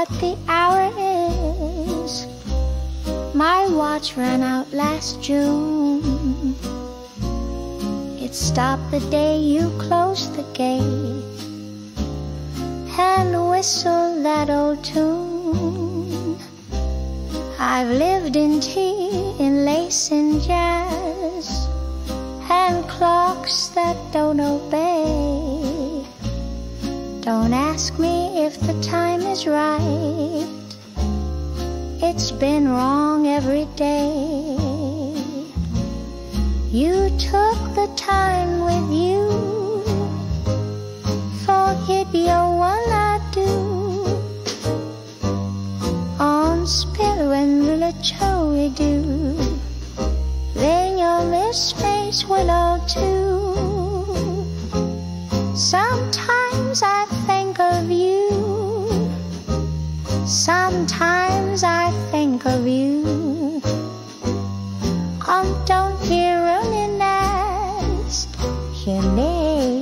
what the hour is. My watch ran out last June. It stopped the day you closed the gate and whistled that old tune. I've lived in tea, in lace and jazz, and clocks that don't obey. Don't ask me if the time is right. It's been wrong every day. You took the time with you. Forget your one-I-do on spill when the we do. Then your Miss Face Willow too. Sometimes I think of you. Sometimes I think of you. Don't you running nest, you may.